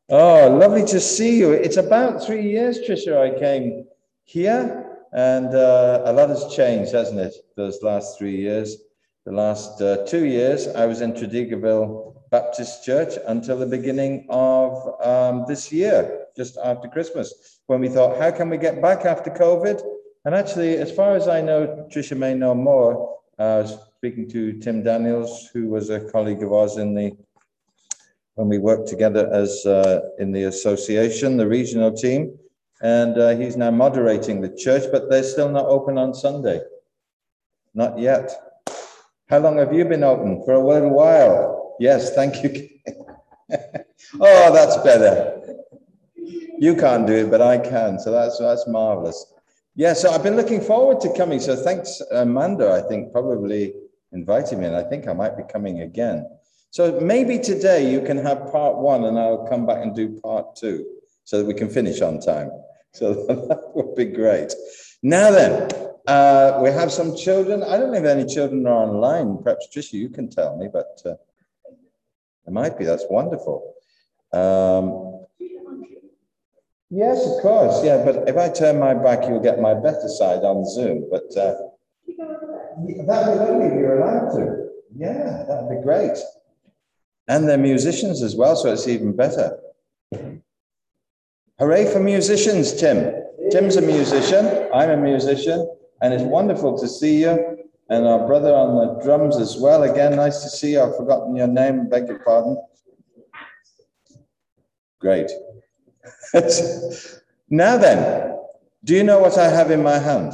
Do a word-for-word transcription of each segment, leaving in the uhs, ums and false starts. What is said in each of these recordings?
Oh, lovely to see you. It's about three years, Tricia, I came here, and uh, a lot has changed, hasn't it, those last three years? The last uh, two years, I was in Tredegarville Baptist Church until the beginning of um, this year, just after Christmas, when we thought, how can we get back after COVID? And actually, as far as I know, Tricia may know more, uh, I was speaking to Tim Daniels, who was a colleague of ours in the when we worked together as uh, in the association, the regional team, and uh, he's now moderating the church, but they're still not open on Sunday. Not yet. How long have you been open? For a little while. Yes, thank you. Oh, that's better. You can't do it, but I can, so that's, that's marvelous. Yeah, so I've been looking forward to coming, so thanks, Amanda, I think, probably invited me, and I think I might be coming again. So maybe today you can have part one and I'll come back and do part two so that we can finish on time. So that would be great. Now then, uh, we have some children. I don't know if any children are online. Perhaps Tricia, you can tell me, but uh, there might be. That's wonderful. Um, yes, of course. Yeah, but if I turn my back, you'll get my better side on Zoom. But uh, that would only if you're allowed to. Yeah, that'd be great. And they're musicians as well, so it's even better. Hooray for musicians, Tim. Tim's a musician, I'm a musician, and it's wonderful to see you. And our brother on the drums as well. Again, nice to see you. I've forgotten your name, beg your pardon. Great. Now then, do you know what I have in my hand?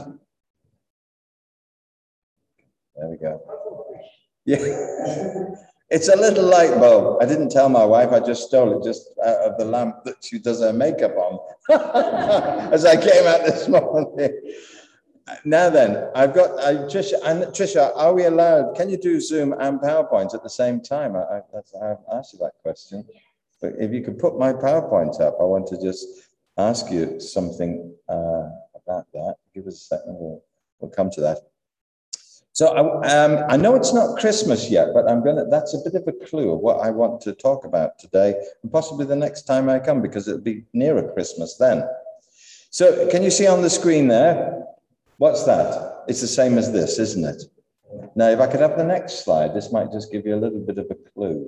There we go. Yeah. It's a little light bulb. I didn't tell my wife, I just stole it just out of the lamp that she does her makeup on as I came out this morning. Now then, I've got, I, Tricia, and Tricia, are we allowed, can you do Zoom and PowerPoint at the same time? I, I, that's, I haven't asked you that question, but if you could put my PowerPoint up, I want to just ask you something uh, about that. Give us a second, we'll, we'll come to that. So I, um, I know it's not Christmas yet, but I'm gonna, that's a bit of a clue of what I want to talk about today, and possibly the next time I come, because it'll be nearer Christmas then. So can you see on the screen there? What's that? It's the same as this, isn't it? Now, if I could have the next slide, this might just give you a little bit of a clue.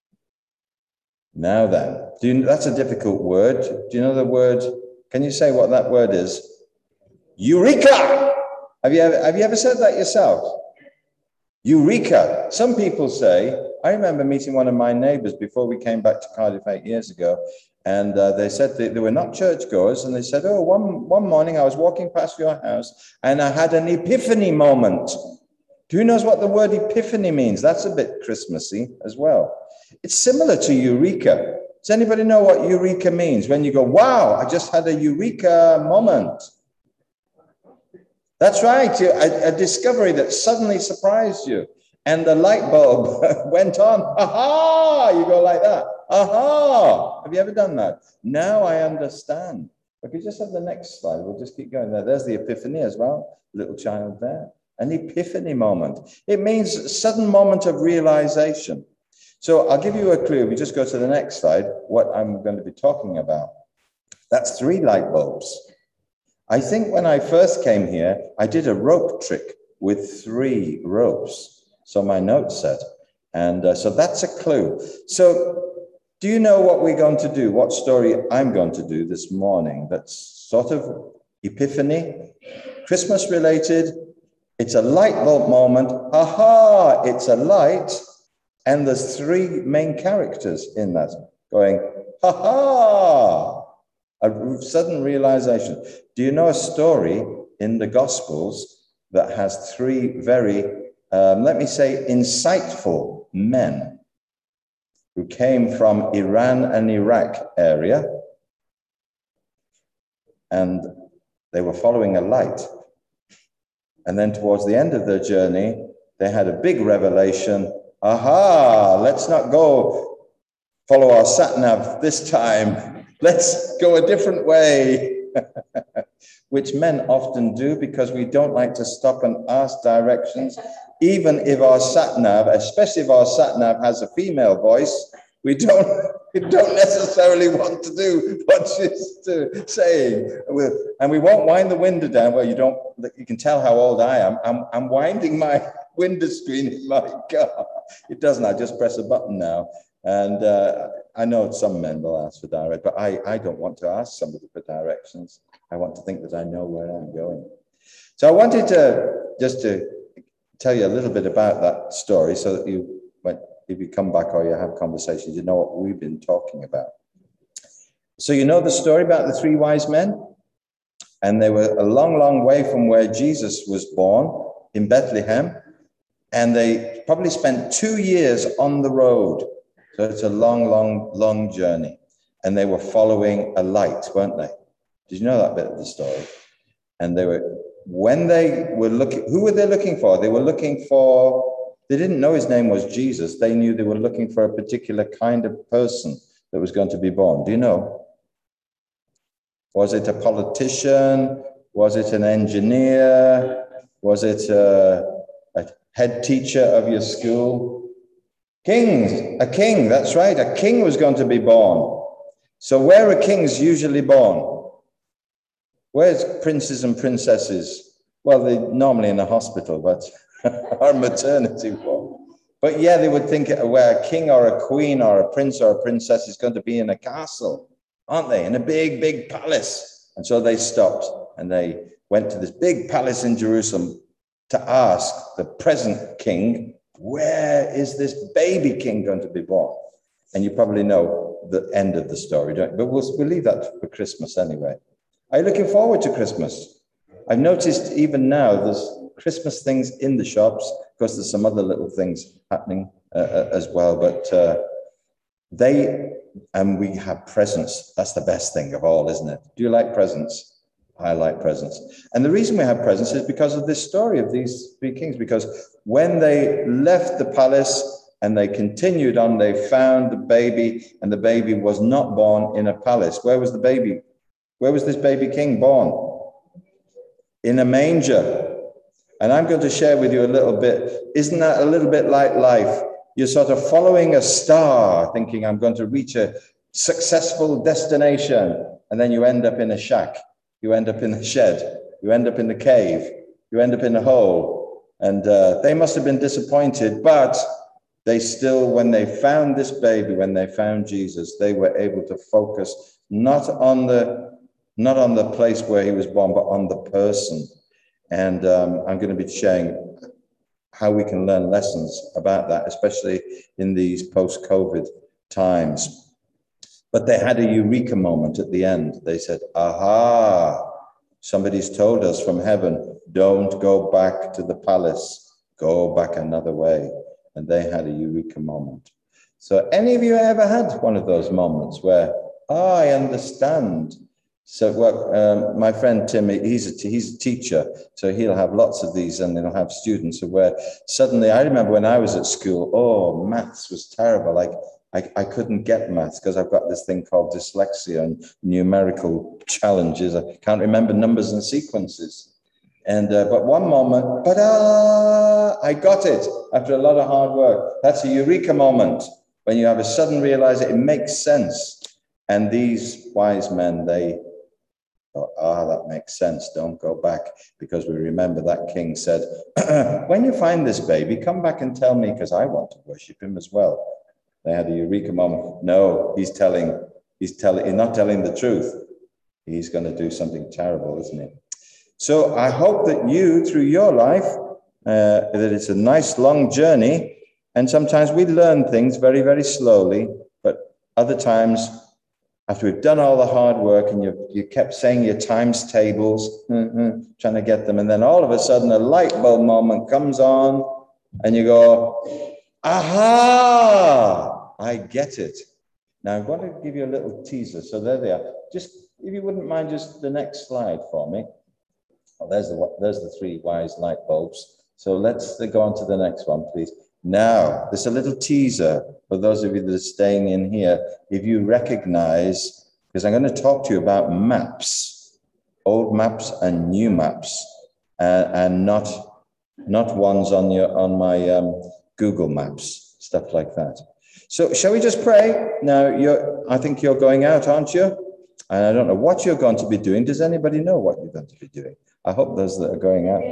Now then, do you, that's a difficult word. Do you know the word? Can you say what that word is? Eureka! Have you ever, have you ever said that yourself? Eureka. Some people say, I remember meeting one of my neighbors before we came back to Cardiff eight years ago, and uh, they said they, they were not churchgoers, and they said, oh, one, one morning I was walking past your house and I had an epiphany moment. Who knows what the word epiphany means? That's a bit Christmassy as well. It's similar to eureka. Does anybody know what eureka means? When you go, wow, I just had a eureka moment. That's right, a, a discovery that suddenly surprised you. And the light bulb went on. Aha! You go like that. Aha! Have you ever done that? Now I understand. If you just have the next slide, we'll just keep going there. There's the epiphany as well. Little child there. An epiphany moment. It means a sudden moment of realization. So I'll give you a clue. If you just go to the next slide, what I'm going to be talking about. That's three light bulbs. I think when I first came here, I did a rope trick with three ropes. So my note said, and uh, so that's a clue. So do you know what we're going to do? What story I'm going to do this morning? That's sort of epiphany, Christmas related. It's a light bulb moment. Aha, it's a light. And there's three main characters in that going, ha ha. A sudden realization. Do you know a story in the Gospels that has three very, um, let me say, insightful men who came from Iran and Iraq area, and they were following a light. And then towards the end of their journey, they had a big revelation. Aha, let's not go follow our sat-nav this time. Let's go a different way, which men often do because we don't like to stop and ask directions, even if our sat-nav, especially if our sat-nav has a female voice, We don't, we don't necessarily want to do what she's saying. And we won't wind the window down. Well, you don't, you can tell how old I am. I'm, I'm winding my window screen in my car. It doesn't, I just press a button now. And uh, I know some men will ask for direct, but I, I don't want to ask somebody for directions. I want to think that I know where I'm going. So I wanted to just to tell you a little bit about that story so that you, when, if you come back or you have conversations, you know what we've been talking about. So you know the story about the three wise men? And they were a long, long way from where Jesus was born in Bethlehem. And they probably spent two years on the road. So it's a long, long, long journey. And they were following a light, weren't they? Did you know that bit of the story? And they were, when they were looking, who were they looking for? They were looking for, they didn't know his name was Jesus. They knew they were looking for a particular kind of person that was going to be born. Do you know? Was it a politician? Was it an engineer? Was it a, a head teacher of your school? Kings, a king, that's right. A king was going to be born. So where are kings usually born? Where's princes and princesses? Well, they're normally in a hospital, but or maternity ward. But yeah, they would think where a king or a queen or a prince or a princess is going to be in a castle, aren't they? In a big, big palace. And so they stopped and they went to this big palace in Jerusalem to ask the present king, where is this baby king going to be born? And you probably know the end of the story, don't you? But we'll, we'll leave that for Christmas anyway. Are you looking forward to Christmas? I've noticed even now there's Christmas things in the shops. Of course, there's some other little things happening uh, as well, but uh, they, and we have presents. That's the best thing of all, isn't it? Do you like presents? I like presents. And the reason we have presents is because of this story of these three kings, because when they left the palace and they continued on, they found the baby, and the baby was not born in a palace. Where was the baby? Where was this baby king born? In a manger. And I'm going to share with you a little bit. Isn't that a little bit like life? You're sort of following a star, thinking I'm going to reach a successful destination. And then you end up in a shack. You end up in the shed. You end up in the cave. You end up in a hole. And uh, they must have been disappointed, but they still, when they found this baby, when they found Jesus, they were able to focus not on the, not on the place where he was born, but on the person. And um, I'm going to be sharing how we can learn lessons about that, especially in these post-COVID times. But they had a eureka moment at the end. They said, aha, somebody's told us from heaven, don't go back to the palace, go back another way. And they had a eureka moment. So any of you ever had one of those moments where, oh, I understand. So well, um, my friend Tim, he's a, he's a teacher, so he'll have lots of these, and he'll have students where suddenly, I remember when I was at school, oh, maths was terrible. Like I, I couldn't get maths because I've got this thing called dyslexia and numerical challenges. I can't remember numbers and sequences. And uh, but one moment, ta-da, I got it after a lot of hard work. That's a eureka moment when you have a sudden realization, it makes sense. And these wise men, they thought, ah, that makes sense. Don't go back, because we remember that king said, when you find this baby, come back and tell me, because I want to worship him as well. They had a eureka moment. No, he's telling, he's telling, he's not telling the truth. He's going to do something terrible, isn't he? So I hope that you, through your life, uh, that it's a nice long journey. And sometimes we learn things very, very slowly, but other times, after we've done all the hard work and you you kept saying your times tables, mm-hmm, trying to get them, and then all of a sudden a light bulb moment comes on and you go, aha, I get it. Now I want to give you a little teaser. So there they are. Just, if you wouldn't mind, just the next slide for me. Oh, there's the, there's the three wise light bulbs. So let's go on to the next one, please. Now, there's a little teaser for those of you that are staying in here. If you recognize, because I'm going to talk to you about maps, old maps and new maps, uh, and not not ones on your on my um, Google Maps, stuff like that. So shall we just pray? Now, you're, I think you're going out, aren't you? And I don't know what you're going to be doing. Does anybody know what you're going to be doing? I hope those that are going out.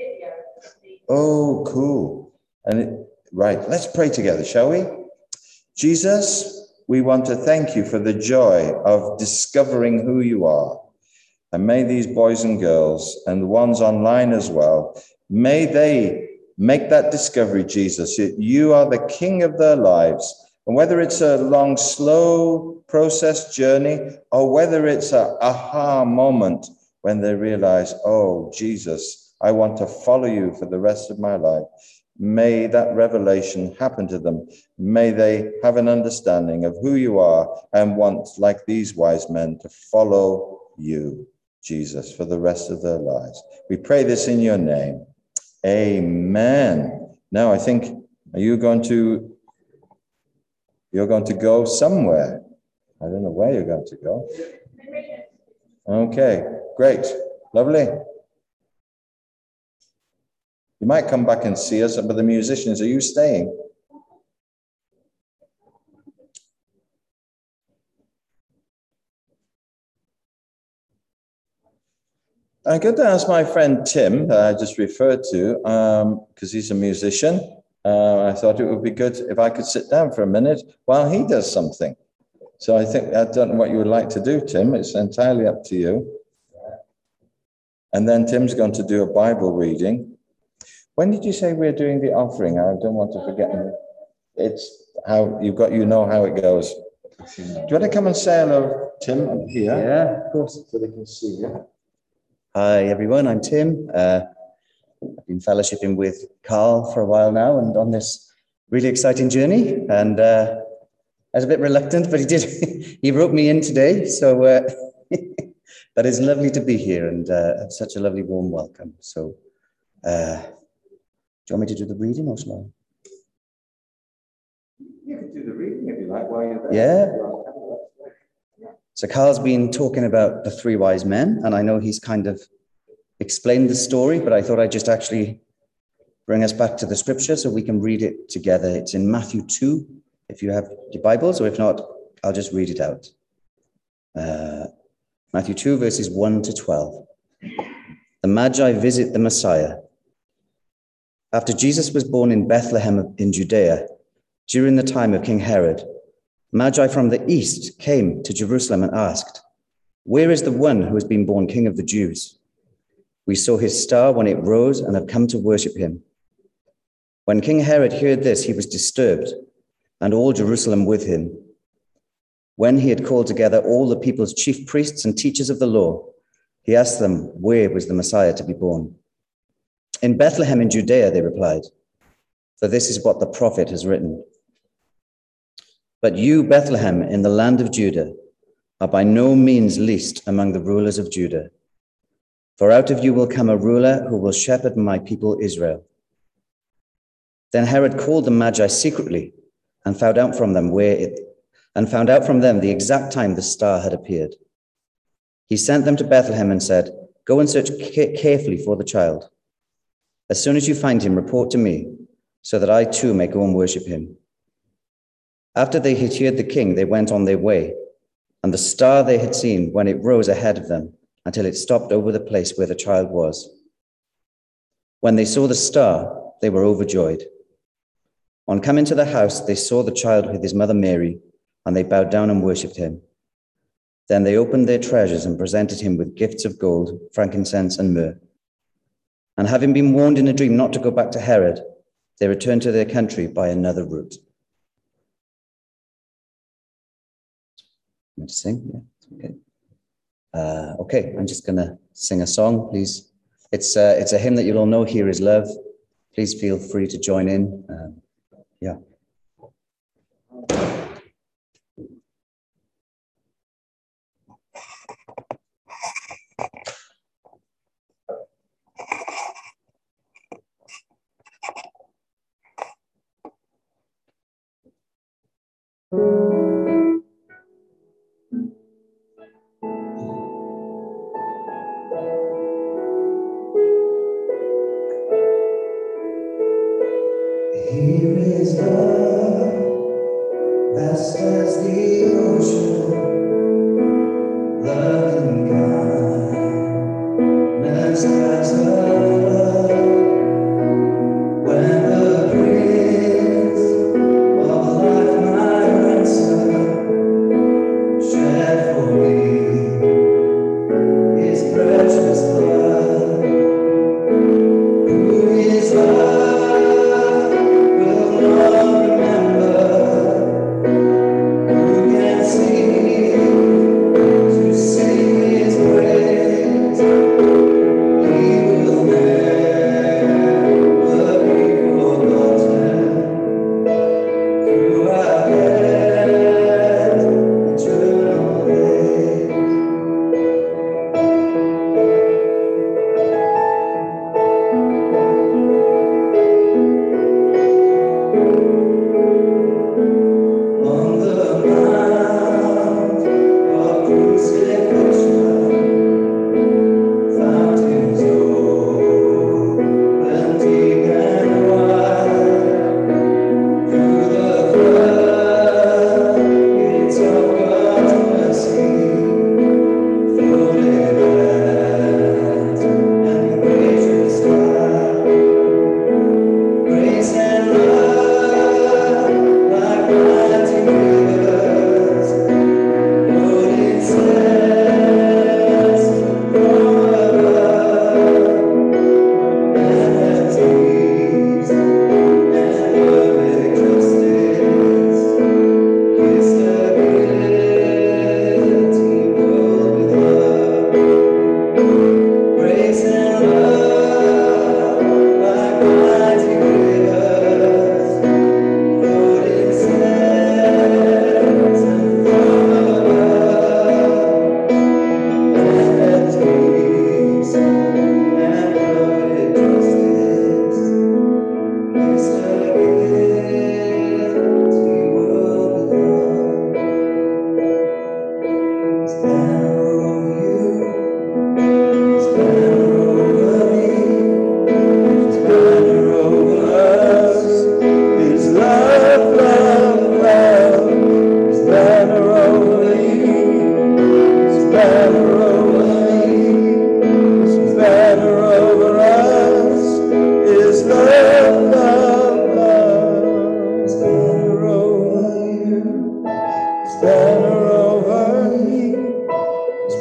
Oh, cool. And it, right, let's pray together, shall we? Jesus, we want to thank you for the joy of discovering who you are. And may these boys and girls, and the ones online as well, may they make that discovery, Jesus, that you are the King of their lives. And whether it's a long, slow process journey, or whether it's a aha moment when they realize, oh, Jesus, I want to follow you for the rest of my life. May that revelation happen to them. May they have an understanding of who you are and want, like these wise men, to follow you, Jesus, for the rest of their lives. We pray this in your name. Amen. Now, I think, are you going to, you're going to go somewhere? I don't know where you're going to go. Okay, great. Lovely. You might come back and see us, but the musicians, are you staying? I'm going to ask my friend Tim, that I just referred to, because um, he's a musician. Uh, I thought it would be good if I could sit down for a minute while he does something. So I think, I don't know what you would like to do, Tim. It's entirely up to you. And then Tim's going to do a Bible reading. When did you say we're doing the offering? I don't want to forget. It's how you've got, you know how it goes. Do you want to come and say hello, Tim, up here? Yeah, of course. So they can see you. Hi, everyone. I'm Tim. Uh, I've been fellowshipping with Carl for a while now and on this really exciting journey. And uh, I was a bit reluctant, but he did. He wrote me in today. So uh, but it's lovely to be here and uh, have such a lovely warm welcome. So uh, do you want me to do the reading or shall I? You can do the reading if you like while you're there. Yeah. So Carl's been talking about the three wise men, and I know he's kind of explained the story, but I thought I'd just actually bring us back to the scripture so we can read it together. It's in Matthew two, if you have your Bibles, or if not, I'll just read it out. Uh, Matthew two, verses one to twelve. The Magi visit the Messiah. After Jesus was born in Bethlehem in Judea, during the time of King Herod, Magi from the east came to Jerusalem and asked, "Where is the one who has been born King of the Jews? We saw his star when it rose and have come to worship him." When King Herod heard this, he was disturbed, and all Jerusalem with him. When he had called together all the people's chief priests and teachers of the law, he asked them where was the Messiah to be born. "In Bethlehem in Judea," they replied, "for this is what the prophet has written. But you, Bethlehem, in the land of Judah, are by no means least among the rulers of Judah. For out of you will come a ruler who will shepherd my people Israel." Then Herod called the Magi secretly and found out from them where it, and found out from them the exact time the star had appeared. He sent them to Bethlehem and said, "Go and search carefully for the child. As soon as you find him, report to me, so that I too may go and worship him." After they had heard the king, they went on their way, and the star they had seen when it rose ahead of them until it stopped over the place where the child was. When they saw the star, they were overjoyed. On coming to the house, they saw the child with his mother Mary, and they bowed down and worshipped him. Then they opened their treasures and presented him with gifts of gold, frankincense, and myrrh. And having been warned in a dream not to go back to Herod, they returned to their country by another route. Want to sing? Yeah, okay. Uh, okay, I'm just going to sing a song, please. It's, uh, it's a hymn that you'll all know, "Here Is Love." Please feel free to join in. Um, yeah. Here is love,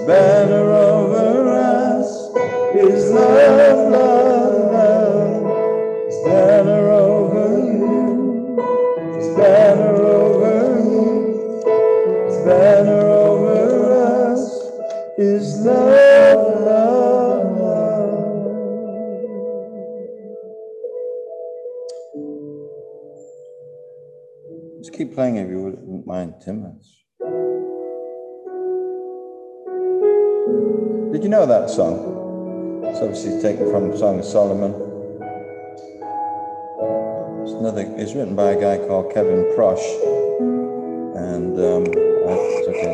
banner over us is love, love, love. His banner over you, his banner over me, his banner over us is love, love, love. Just keep playing if you wouldn't mind, Tim. Did you know that song? It's obviously taken from the Song of Solomon. It's another. It's written by a guy called Kevin Prosh, and um, it's okay.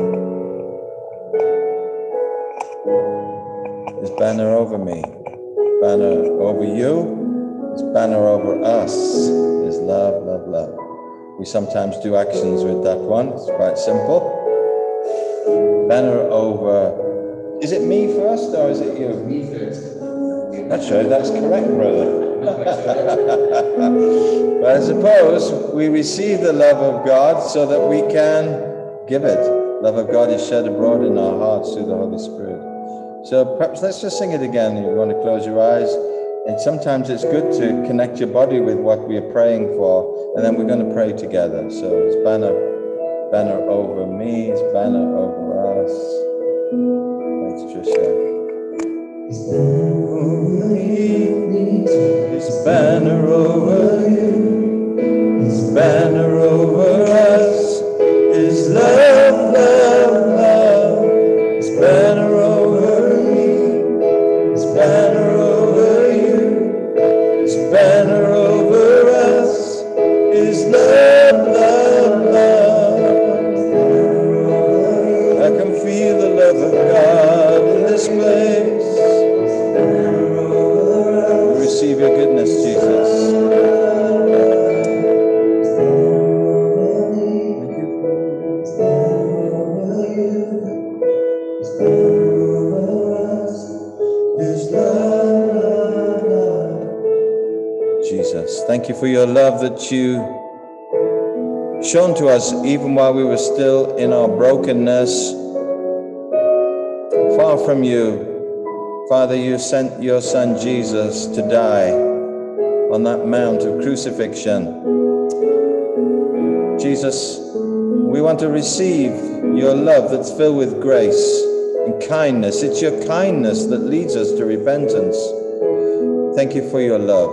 His banner over me, banner over you, his banner over us is love, love, love. We sometimes do actions with that one. It's quite simple. Banner over. Is it me first or is it you? Me first. That's right, that's correct, brother. But I suppose we receive the love of God so that we can give it. Love of God is shed abroad in our hearts through the Holy Spirit. So perhaps let's just sing it again. You want to close your eyes. And sometimes it's good to connect your body with what we are praying for. And then we're going to pray together. So it's banner, banner over me, it's banner over us. Thanks, Trisha. His banner over me, his banner over you, his banner over us is love, love, love. His banner over me, his banner over you, his banner over us is love, love, love. I can feel the love of God in this place. We receive your goodness, Jesus. Jesus, thank you for your love that you shown to us even while we were still in our brokenness, far from you. Father, you sent your son Jesus to die on that mount of crucifixion. Jesus, we want to receive your love that's filled with grace and kindness. It's your kindness that leads us to repentance. Thank you for your love.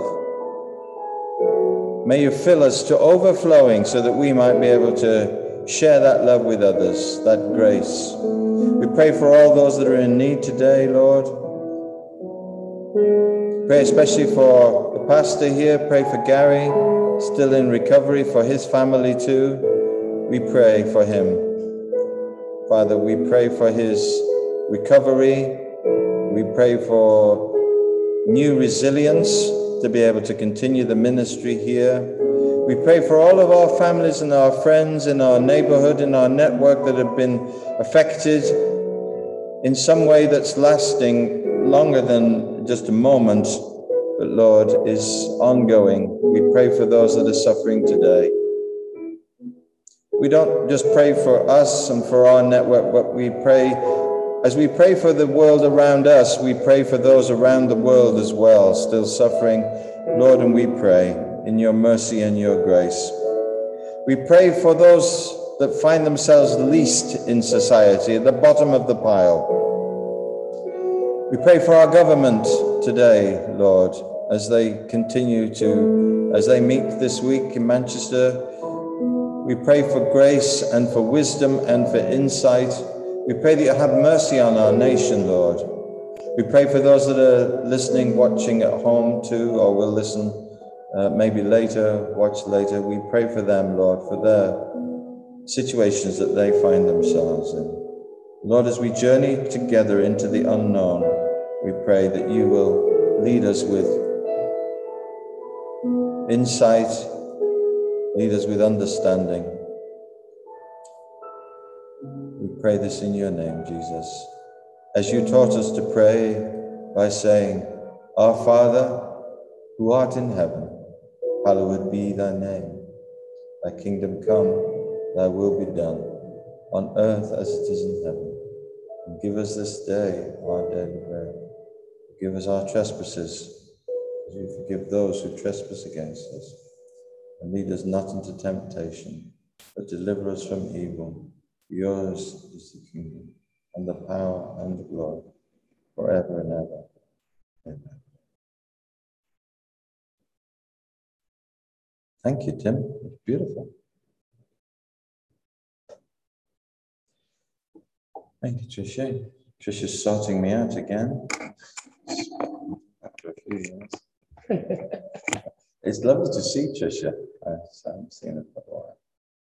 May you fill us to overflowing so that we might be able to share that love with others, that grace. We pray for all those that are in need today, Lord. Pray especially for the pastor here. Pray for Gary, still in recovery, for his family too. We pray for him. Father, we pray for his recovery. We pray for new resilience to be able to continue the ministry here. We pray for all of our families and our friends in our neighborhood, in our network that have been affected in some way that's lasting longer than just a moment, but Lord, is ongoing. We pray for those that are suffering today. We don't just pray for us and for our network, but we pray, as we pray for the world around us, we pray for those around the world as well, still suffering. Lord, and we pray in your mercy and your grace. We pray for those that find themselves least in society, at the bottom of the pile. We pray for our government today, Lord, as they continue to, as they meet this week in Manchester. We pray for grace and for wisdom and for insight. We pray that you have mercy on our nation, Lord. We pray for those that are listening, watching at home too, or will listen uh, maybe later, watch later. We pray for them, Lord, for their situations that they find themselves in. Lord, as we journey together into the unknown, we pray that you will lead us with insight, lead us with understanding. We pray this in your name, Jesus. As you taught us to pray by saying, Our Father, who art in heaven, hallowed be thy name. Thy kingdom come, thy will be done, on earth as it is in heaven. And give us this day our daily bread. Forgive us our trespasses, as we forgive those who trespass against us. And lead us not into temptation, but deliver us from evil. Yours is the kingdom, and the power, and the glory, forever and ever. Amen. Thank you, Tim. It's beautiful. Thank you, Tricia. Tricia's sorting me out again. After a few years. It's lovely to see Tricia. I haven't seen her for a while.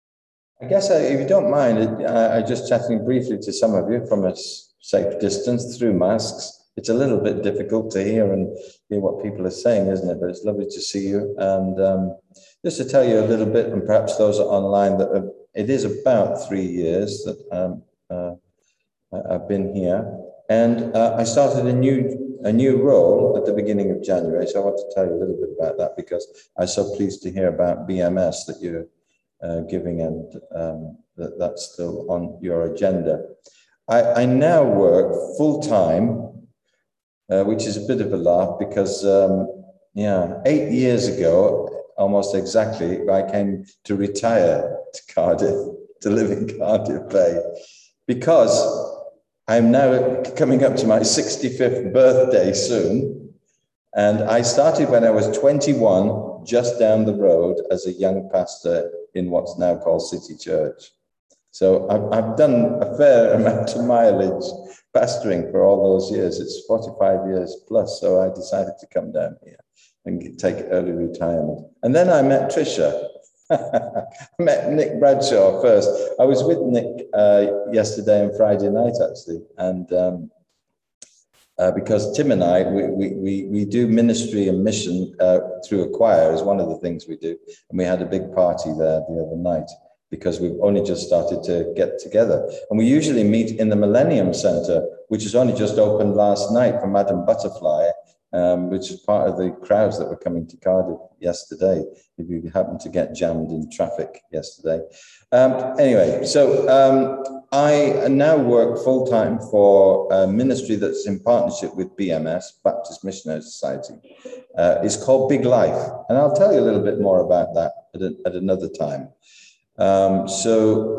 I guess I, if you don't mind, I, I just chatting briefly to some of you from a safe distance through masks. It's a little bit difficult to hear and hear what people are saying, isn't it? But it's lovely to see you. And um, just to tell you a little bit, and perhaps those are online, that uh, it is about three years that um, uh, I've been here. And uh, I started a new a new role at the beginning of January. So I want to tell you a little bit about that, because I'm so pleased to hear about B M S that you're uh, giving, and um, that that's still on your agenda. I, I now work full-time, uh, which is a bit of a laugh, because um, yeah, eight years ago, almost exactly, I came to retire to Cardiff, to live in Cardiff Bay, because I'm now coming up to my sixty-fifth birthday soon. And I started when I was twenty-one, just down the road as a young pastor in what's now called City Church. So I've, I've done a fair amount of mileage pastoring for all those years. It's forty-five years plus. So I decided to come down here and take early retirement. And then I met Tricia. I met Nick Bradshaw first. I was with Nick uh, yesterday and Friday night, actually. And um, uh, because Tim and I, we, we, we, we do ministry and mission uh, through a choir is one of the things we do. And we had a big party there the other night, because we've only just started to get together. And we usually meet in the Millennium Centre, which has only just opened last night for Madam Butterfly, um, which is part of the crowds that were coming to Cardiff yesterday, if you happened to get jammed in traffic yesterday. Um, anyway, so um, I now work full-time for a ministry that's in partnership with B M S, Baptist Missionary Society. Uh, it's called Big Life. And I'll tell you a little bit more about that at, a, at another time. Um, so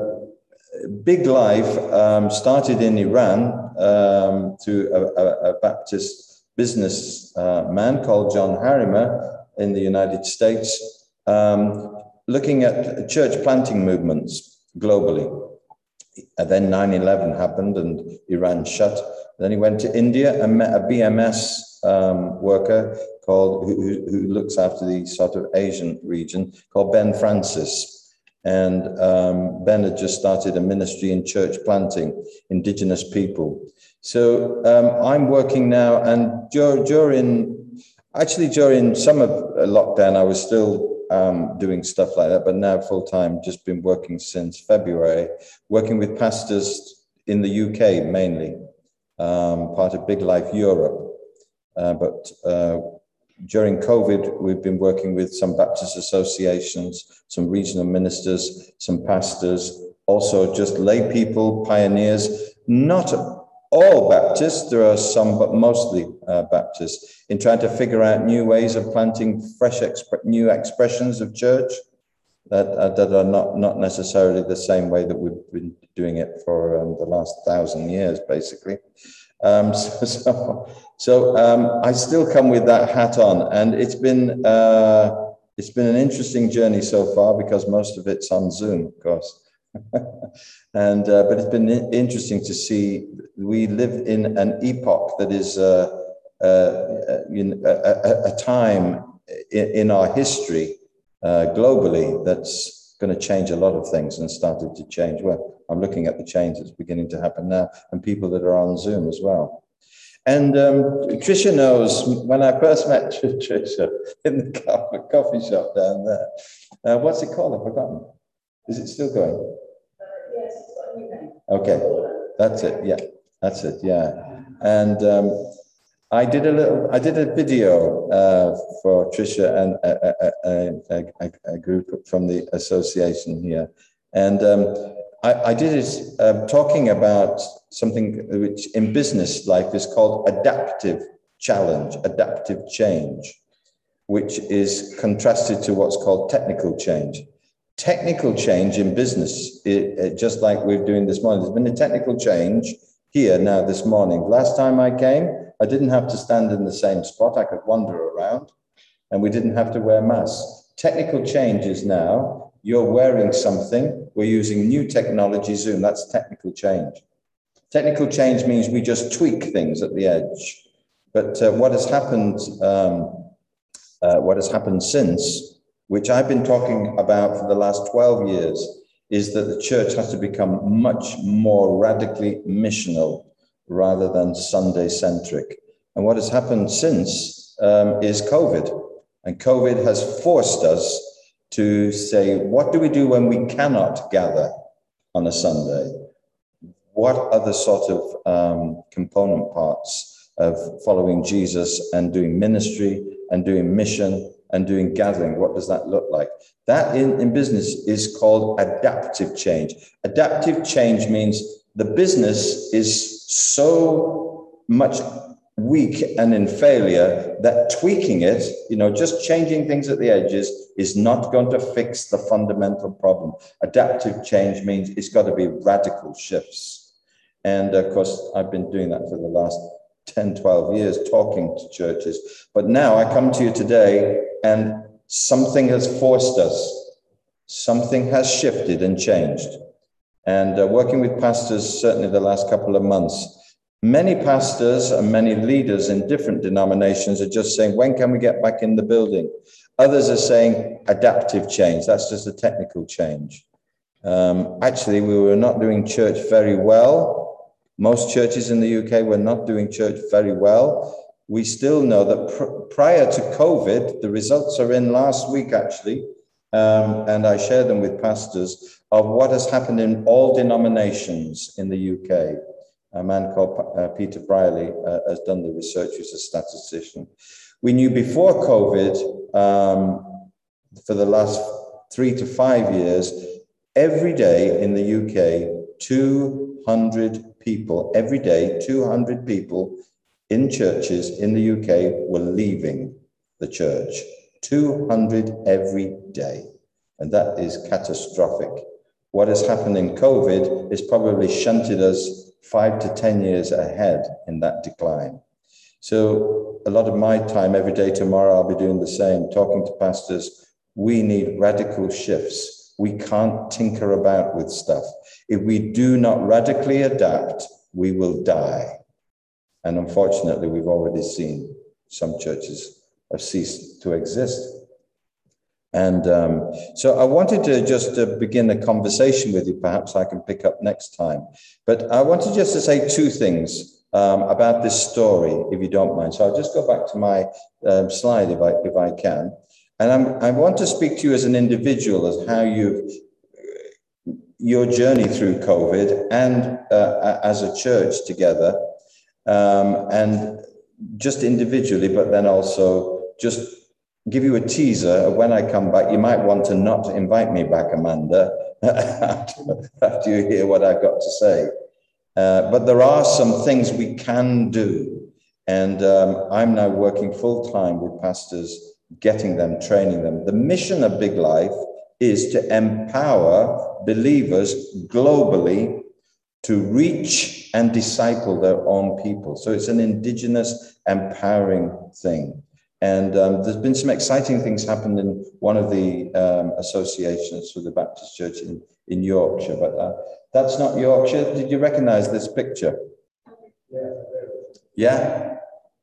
uh, Big Life um, started in Iran um, through a, a, a Baptist business uh, man called John Harrimer in the United States, um, looking at church planting movements globally. And then nine eleven happened and Iran shut. Then he went to India and met a B M S um, worker called who, who looks after the sort of Asian region, called Ben Francis. And um, Ben had just started a ministry in church planting, indigenous people. So um, I'm working now, and during, actually during summer lockdown, I was still um, doing stuff like that, but now full time, just been working since February, working with pastors in the U K mainly, um, part of Big Life Europe. Uh, but uh, during COVID, we've been working with some Baptist associations, some regional ministers, some pastors, also just lay people, pioneers, not all Baptists, there are some, but mostly uh, Baptists, in trying to figure out new ways of planting fresh, exp new expressions of church that, uh, that are not, not necessarily the same way that we've been doing it for um, the last thousand years, basically. Um, so so, so um, I still come with that hat on, and it's been uh, it's been an interesting journey so far, because most of it's on Zoom, of course. and uh, but it's been interesting to see. We live in an epoch that is uh, uh, in a, a, a time in, in our history uh, globally that's going to change a lot of things, and started to change. Well, I'm looking at the change that's beginning to happen now, and people that are on Zoom as well. And um, Tricia knows, when I first met Tricia in the coffee, coffee shop down there, uh, what's it called? I've forgotten. Is it still going? Uh, yes, it's got a new name. Okay, that's it. Yeah, that's it. Yeah, and um, I did a little. I did a video uh, for Tricia and a, a, a, a, a group from the association here, and um, I, I did it uh, talking about something which in business life is called adaptive challenge, adaptive change, which is contrasted to what's called technical change. Technical change in business, it, it, just like we're doing this morning, there's been a technical change here now this morning. Last time I came, I didn't have to stand in the same spot. I could wander around and we didn't have to wear masks. Technical change is now, you're wearing something, we're using new technology, Zoom, that's technical change. Technical change means we just tweak things at the edge. But uh, what has happened, um, uh, what has happened since, which I've been talking about for the last twelve years, is that the church has to become much more radically missional rather than Sunday-centric. And what has happened since um, is COVID. And COVID has forced us to say, what do we do when we cannot gather on a Sunday? What other sort of um, component parts of following Jesus and doing ministry and doing mission and doing gathering, what does that look like? That in, in business is called adaptive change. Adaptive change means the business is so much weak and in failure that tweaking it, you know, just changing things at the edges is not going to fix the fundamental problem. Adaptive change means it's got to be radical shifts. And of course, I've been doing that for the last ten, twelve years, talking to churches. But now I come to you today and something has forced us. Something has shifted and changed. And uh, working with pastors, certainly the last couple of months, many pastors and many leaders in different denominations are just saying, when can we get back in the building? Others are saying adaptive change. That's just a technical change. Um, actually, we were not doing church very well. Most churches in the U K were not doing church very well. We still know that pr- prior to COVID, the results are in last week, actually, um, and I share them with pastors, of what has happened in all denominations in the U K. A man called uh, Peter Brierley uh, has done the research, who's a statistician. We knew before COVID, um, for the last three to five years, every day in the U K, two hundred people, every day, two hundred people in churches in the U K were leaving the church. two hundred every day. And that is catastrophic. What has happened in COVID is probably shunted us five to ten years ahead in that decline. So a lot of my time every day tomorrow, I'll be doing the same, talking to pastors. We need radical shifts. We can't tinker about with stuff. If we do not radically adapt, we will die. And unfortunately, we've already seen some churches have ceased to exist. And um, so I wanted to just uh, begin a conversation with you. Perhaps I can pick up next time. But I wanted just to say two things um, about this story, if you don't mind. So I'll just go back to my um, slide if I, if I can. And I'm, I want to speak to you as an individual, as how you've, your journey through COVID and uh, as a church together, um, and just individually, but then also just give you a teaser of when I come back. You might want to not invite me back, Amanda, after you hear what I've got to say. Uh, but there are some things we can do. And um, I'm now working full time with pastors, getting them, training them. The mission of Big Life is to empower believers globally to reach and disciple their own people. So it's an indigenous empowering thing. And um, there's been some exciting things happen in one of the um, associations for the Baptist Church in, in Yorkshire, but uh, that's not Yorkshire. Did you recognize this picture? Yeah?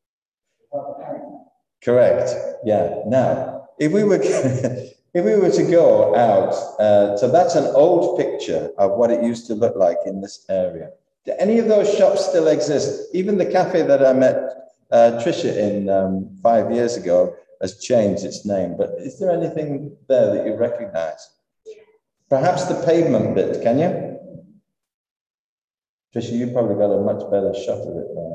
Correct. Yeah. Now, if we were if we were to go out, uh, so that's an old picture of what it used to look like in this area. Do any of those shops still exist? Even the cafe that I met uh, Tricia in um, five years ago has changed its name. But is there anything there that you recognize? Perhaps the pavement bit, can you? Tricia, you probably got a much better shot of it there.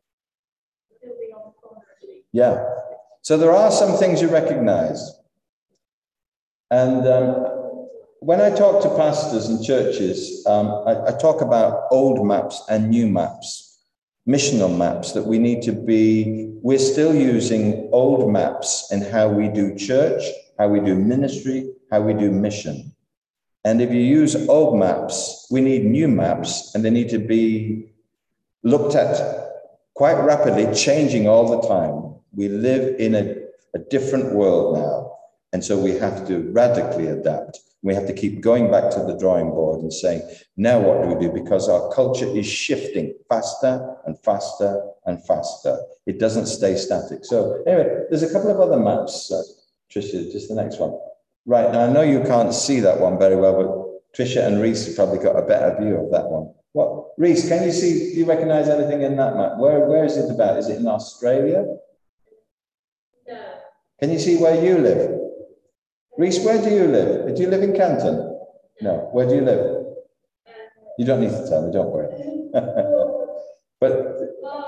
Yeah. So there are some things you recognize. And um, when I talk to pastors and churches, um, I, I talk about old maps and new maps, missional maps that we need to be, we're still using old maps in how we do church, how we do ministry, how we do mission. And if you use old maps, we need new maps, and they need to be looked at quite rapidly, changing all the time. We live in a, a different world now, and so we have to radically adapt. We have to keep going back to the drawing board and saying, now what do we do? Because our culture is shifting faster and faster and faster. It doesn't stay static. So anyway, there's a couple of other maps, uh, Tricia, just the next one. Right, now I know you can't see that one very well, but Tricia and Reese have probably got a better view of that one. What, Reese, can you see, do you recognize anything in that map? Where, where is it about? Is it in Australia? No. Can you see where you live? Reese, where do you live? Do you live in Canton? No. Where do you live? You don't need to tell me, don't worry. but,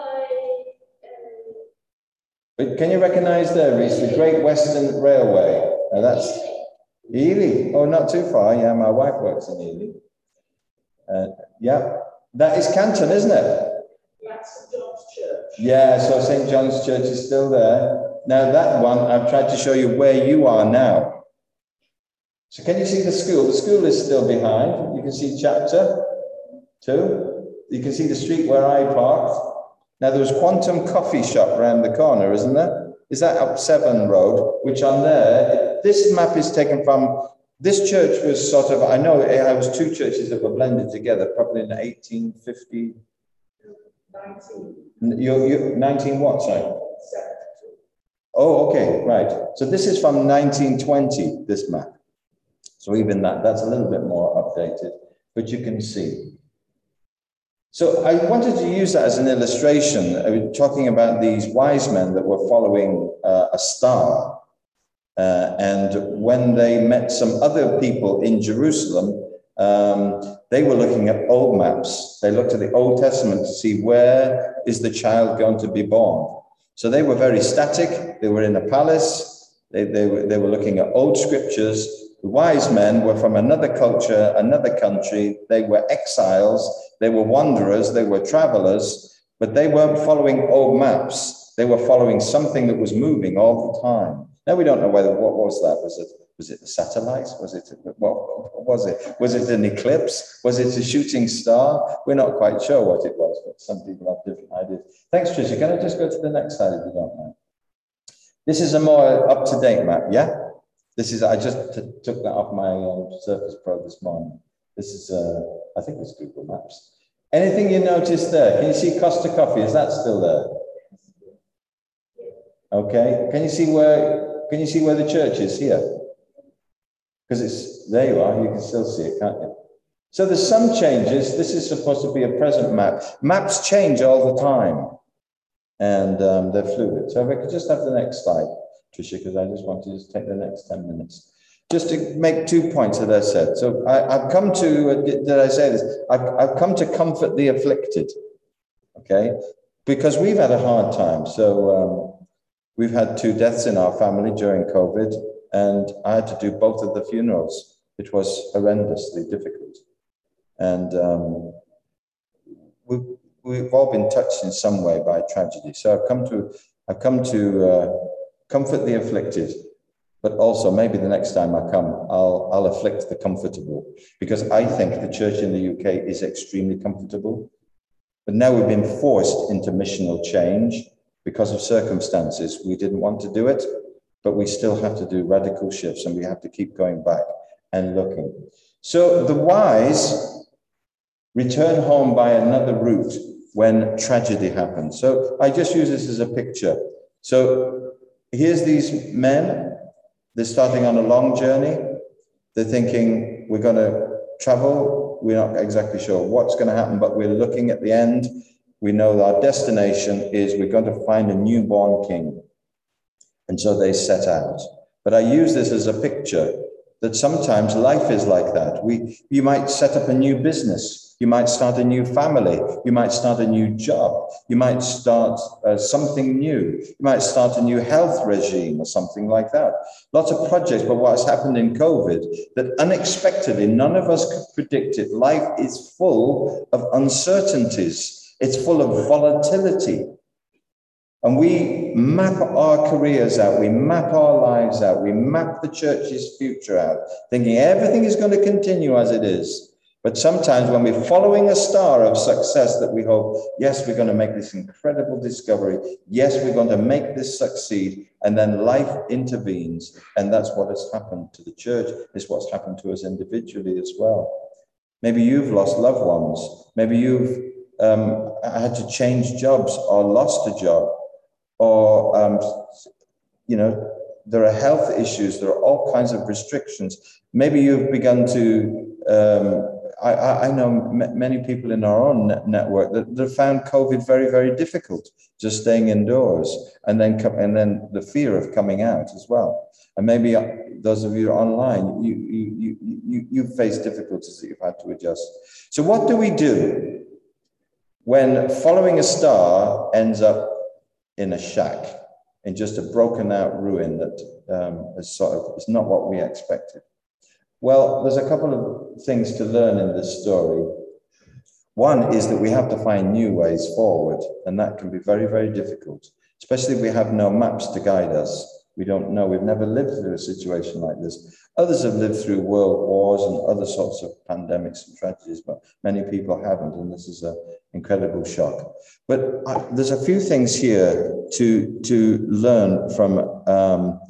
but can you recognize there, Reese, the Great Western Railway? Now that's Ely. Oh, not too far. Yeah, my wife works in Ely. Uh, yeah, that is Canton, isn't it? That's Saint John's Church. Yeah, so Saint John's Church is still there. Now that one, I've tried to show you where you are now. So can you see the school? The school is still behind. You can see chapter two. You can see the street where I parked. Now there was Quantum Coffee Shop around the corner, isn't there? Is that up Severn Road, which on there, this map is taken from, this church was sort of, I know it was two churches that were blended together, probably in eighteen fifty. nineteen. You, you, nineteen what, sorry? Oh, okay, right. So this is from nineteen twenty, this map. So even that, that's a little bit more updated, but you can see. So I wanted to use that as an illustration, I mean, talking about these wise men that were following uh, a star. Uh, and when they met some other people in Jerusalem, um, they were looking at old maps. They looked at the Old Testament to see where is the child going to be born. So they were very static. They were in a palace. They, they, were, they were looking at old scriptures. The wise men were from another culture, another country. They were exiles. They were wanderers. They were travelers. But they weren't following old maps. They were following something that was moving all the time. Now we don't know whether, what was that? Was it, was it the satellites? Was it, what was it? Was it an eclipse? Was it a shooting star? We're not quite sure what it was, but some people have different ideas. Thanks, Tricia. Can I just go to the next slide if you don't mind? This is a more up-to-date map, yeah? This is, I just t took that off my um, Surface Pro this morning. This is, uh, I think it's Google Maps. Anything you noticed there? Can you see Costa Coffee? Is that still there? Okay. Can you see where, can you see where the church is here? Because it's, there you are, you can still see it, can't you? So there's some changes. This is supposed to be a present map. Maps change all the time, and um, they're fluid. So if I could just have the next slide, Tricia, because I just want to just take the next ten minutes. Just to make two points that I said. So I, I've come to, uh, did, did I say this? I've, I've come to comfort the afflicted, okay? Because we've had a hard time. So um, we've had two deaths in our family during COVID, and I had to do both of the funerals, which was horrendously difficult. And um, we've, we've all been touched in some way by tragedy. So I've come to, I've come to uh, comfort the afflicted, but also maybe the next time I come, I'll, I'll afflict the comfortable, because I think the church in the U K is extremely comfortable. But now we've been forced into missional change because of circumstances. We didn't want to do it, but we still have to do radical shifts, and we have to keep going back and looking. So the wise return home by another route when tragedy happens. So I just use this as a picture. So here's these men. They're starting on a long journey. They're thinking, we're going to travel. We're not exactly sure what's going to happen, but we're looking at the end. We know our destination is we're going to find a newborn king. And so they set out. But I use this as a picture that sometimes life is like that. We, you might set up a new business, You might start a new family. You might start a new job. You might start uh, something new. You might start a new health regime or something like that. Lots of projects, but what's happened in COVID, that unexpectedly, none of us could predict it. Life is full of uncertainties. It's full of volatility. And we map our careers out, we map our lives out, we map the church's future out, thinking everything is going to continue as it is. But sometimes when we're following a star of success that we hope, yes, we're going to make this incredible discovery, yes, we're going to make this succeed, and then life intervenes. And that's what has happened to the church, is what's happened to us individually as well. Maybe you've lost loved ones, maybe you've um, had to change jobs or lost a job. Or, um, you know, there are health issues. There are all kinds of restrictions. Maybe you've begun to, um, I, I know m many people in our own net network that, that found COVID very, very difficult, just staying indoors, and then, and then the fear of coming out as well. And maybe those of you online, you, you, you, you, you face difficulties that you've had to adjust. So what do we do when following a star ends up in a shack, in just a broken out ruin that um, is sort of, is not what we expected? Well, there's a couple of things to learn in this story. One is that we have to find new ways forward, and that can be very, very difficult, especially if we have no maps to guide us. We don't know, we've never lived through a situation like this. Others have lived through world wars and other sorts of pandemics and tragedies, but many people haven't, and this is an incredible shock. But I, there's a few things here to, to learn from um,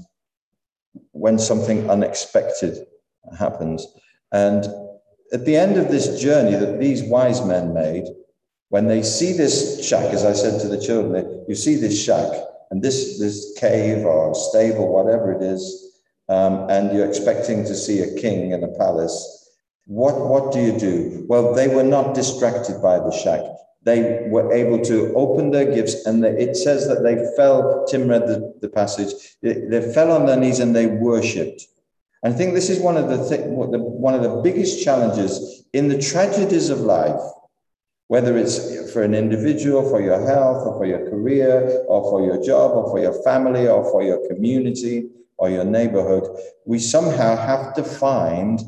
when something unexpected happens. And at the end of this journey that these wise men made, when they see this shack, as I said to the children, you see this shack, and this, this cave or stable, whatever it is, um, and you're expecting to see a king in a palace, what, what do you do? Well, they were not distracted by the shack. They were able to open their gifts, and they, it says that they fell, Tim read the, the passage, they, they fell on their knees and they worshipped. And I think this is one of the, th one of the biggest challenges in the tragedies of life, whether it's for an individual, for your health, or for your career, or for your job, or for your family, or for your community, or your neighborhood. We somehow have to find,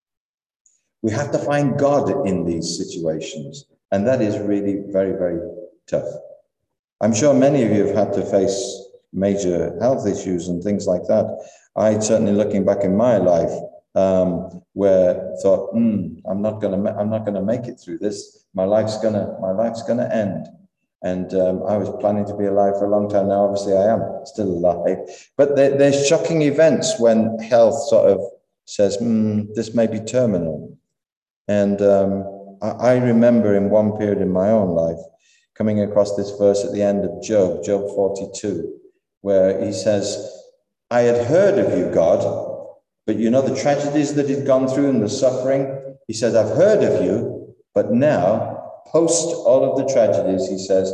we have to find God in these situations. And that is really very, very tough. I'm sure many of you have had to face major health issues and things like that. I certainly, looking back in my life, um, where I thought, hmm, I'm not going to, I'm not going to make it through this. My life's gonna, my life's gonna end. And um, I was planning to be alive for a long time. Now, obviously, I am still alive. But there, there's shocking events when health sort of says, hmm, this may be terminal. And um, I, I remember in one period in my own life coming across this verse at the end of Job, Job forty-two, where he says, I had heard of you, God, but you know the tragedies that he'd gone through and the suffering. He says, I've heard of you, but now, post all of the tragedies, he says,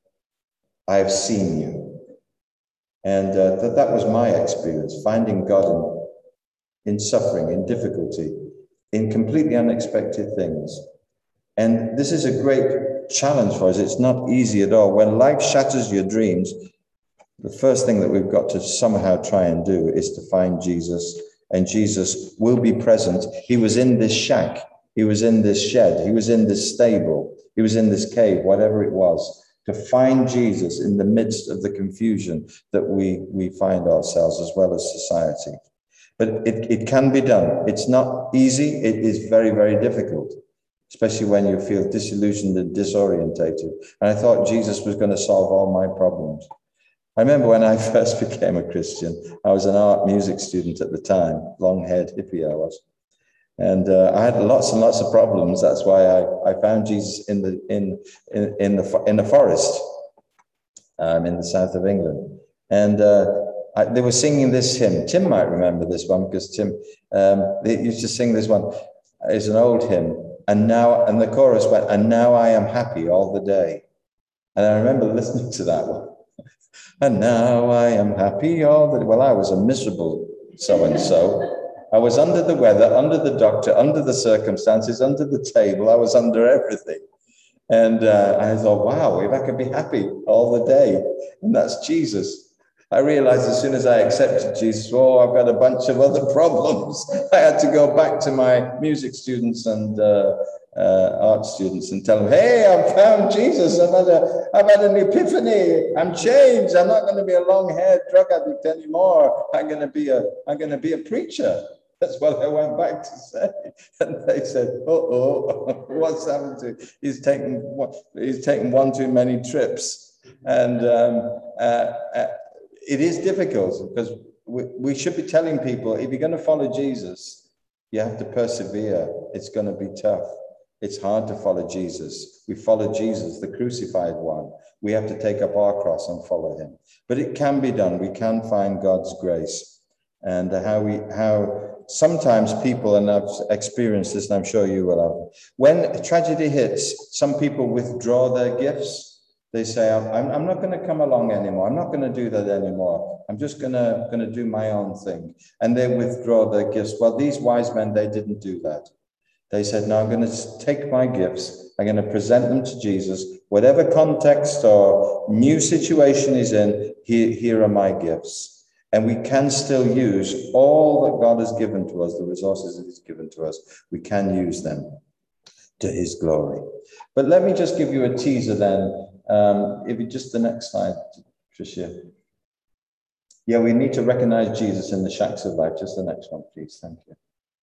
I have seen you. And uh, that, that was my experience, finding God in, in suffering, in difficulty, in completely unexpected things. And this is a great challenge for us. It's not easy at all. When life shatters your dreams, the first thing that we've got to somehow try and do is to find Jesus, and Jesus will be present. He was in this shack. He was in this shed. He was in this stable. He was in this cave, whatever it was, to find Jesus in the midst of the confusion that we, we find ourselves, as well as society. But it, it can be done. It's not easy. It is very, very difficult, especially when you feel disillusioned and disorientated. And I thought Jesus was going to solve all my problems. I remember when I first became a Christian, I was an art music student at the time, long-haired hippie I was. And uh, I had lots and lots of problems. That's why I, I found Jesus in the, in, in, in the, in the forest um, in the south of England. And uh, I, they were singing this hymn. Tim might remember this one, because Tim, um, they used to sing this one. It's an old hymn. And now, and the chorus went, and now I am happy all the day. And I remember listening to that one. And now I am happy all the day. Well, I was a miserable so-and-so. I was under the weather, under the doctor, under the circumstances, under the table. I was under everything. And uh, I thought, wow, if I could be happy all the day, and that's Jesus. I realized as soon as I accepted Jesus, oh, I've got a bunch of other problems. I had to go back to my music students and uh, uh, art students and tell them, hey, I've found Jesus. I've had, a, I've had an epiphany. I'm changed. I'm not going to be a long-haired drug addict anymore. I'm going to be a, I'm going to be a preacher. That's what I went back to say. And they said, uh-oh, what's happened to him? He's taken, he's taken one too many trips. And um, uh, uh, it is difficult because we, we should be telling people, if you're going to follow Jesus, you have to persevere. It's going to be tough. It's hard to follow Jesus. We follow Jesus, the crucified one. We have to take up our cross and follow him. But it can be done. We can find God's grace. And how we, how sometimes people, and I've experienced this, and I'm sure you will have, when tragedy hits, some people withdraw their gifts. They say, I'm, I'm not going to come along anymore. I'm not going to do that anymore. I'm just going to, going to do my own thing. And they withdraw their gifts. Well, these wise men, they didn't do that. They said, no, I'm going to take my gifts. I'm going to present them to Jesus. Whatever context or new situation is in, here, here are my gifts. And we can still use all that God has given to us, the resources that he's given to us. We can use them to his glory. But let me just give you a teaser then. Um, if you just the next slide, Tricia. Yeah, we need to recognize Jesus in the shacks of life. Just the next one, please. Thank you.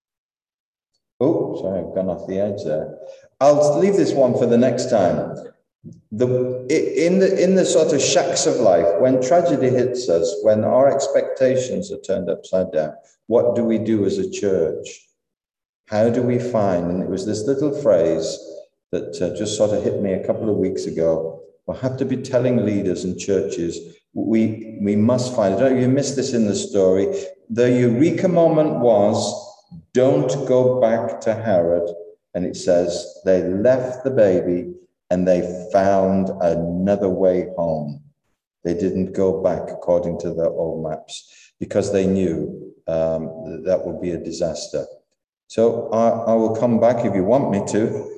Oh, sorry, I've gone off the edge there. I'll leave this one for the next time. The, in, the, in the sort of shacks of life, when tragedy hits us, when our expectations are turned upside down, what do we do as a church? How do we find, and it was this little phrase that uh, just sort of hit me a couple of weeks ago, we'll have to be telling leaders and churches, we, we must find, I don't know if you missed this in the story, the eureka moment was, don't go back to Herod. And it says, they left the baby and they found another way home. They didn't go back according to their old maps because they knew um, that, that would be a disaster. So I, I will come back if you want me to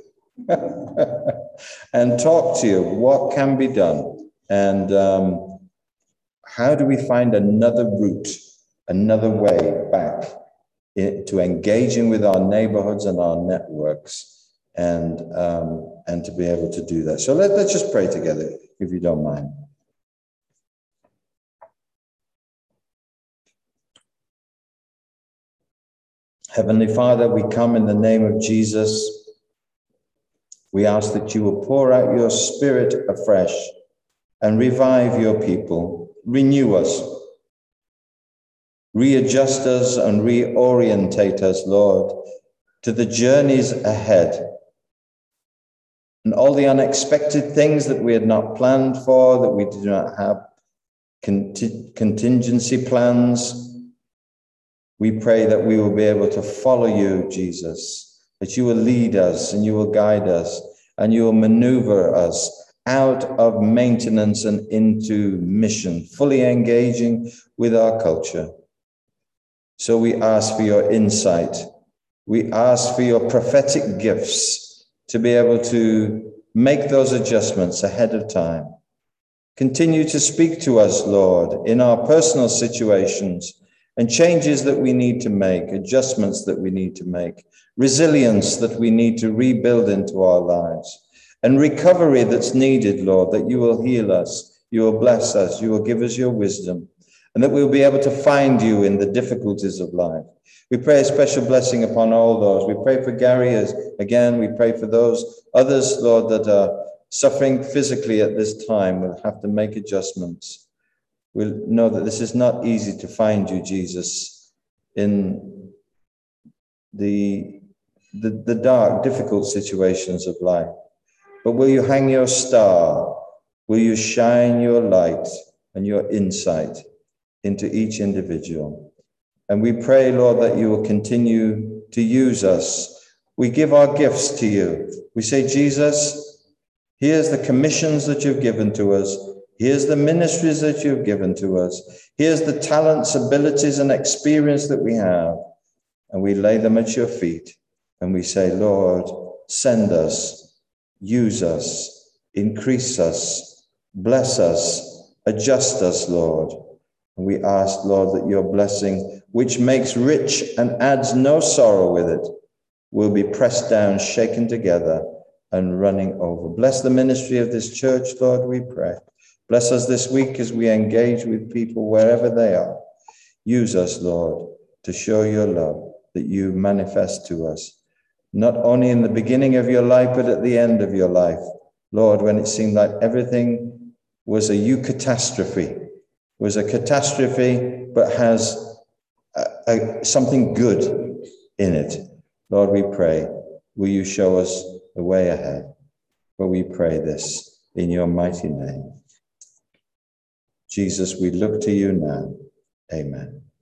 and talk to you. What can be done? And um, how do we find another route, another way back to engaging with our neighborhoods and our networks, and um, and to be able to do that. So let, let's just pray together, if you don't mind. Heavenly Father, we come in the name of Jesus. We ask that you will pour out your Spirit afresh and revive your people, renew us, readjust us and reorientate us, Lord, to the journeys ahead and all the unexpected things that we had not planned for, that we do not have conti- contingency plans. We pray that we will be able to follow you, Jesus, that you will lead us and you will guide us and you will maneuver us out of maintenance and into mission, fully engaging with our culture. So we ask for your insight. We ask for your prophetic gifts to be able to make those adjustments ahead of time. Continue to speak to us, Lord, in our personal situations and changes that we need to make, adjustments that we need to make, resilience that we need to rebuild into our lives, and recovery that's needed, Lord, that you will heal us, you will bless us, you will give us your wisdom, and that we'll be able to find you in the difficulties of life. We pray a special blessing upon all those. We pray for Gary as, again, we pray for those others, Lord, that are suffering physically at this time. We'll have to make adjustments. We'll know that this is not easy to find you, Jesus, in the, the, the dark, difficult situations of life. But will you hang your star? Will you shine your light and your insight into each individual? And we pray, Lord, that you will continue to use us. We give our gifts to you. We say, Jesus, here's the commissions that you've given to us. Here's the ministries that you've given to us. Here's the talents, abilities, and experience that we have. and we lay them at your feet. And we say, Lord, send us, use us, increase us, bless us, adjust us, Lord. And we ask, Lord, that your blessing, which makes rich and adds no sorrow with it, will be pressed down, shaken together, and running over. Bless the ministry of this church, Lord, we pray. Bless us this week as we engage with people wherever they are. Use us, Lord, to show your love that you manifest to us, not only in the beginning of your life, but at the end of your life. Lord, when it seemed like everything was a eucatastrophe, was a catastrophe, but has a, a, something good in it. Lord, we pray, will you show us the way ahead? For we pray this in your mighty name. Jesus, we look to you now. Amen.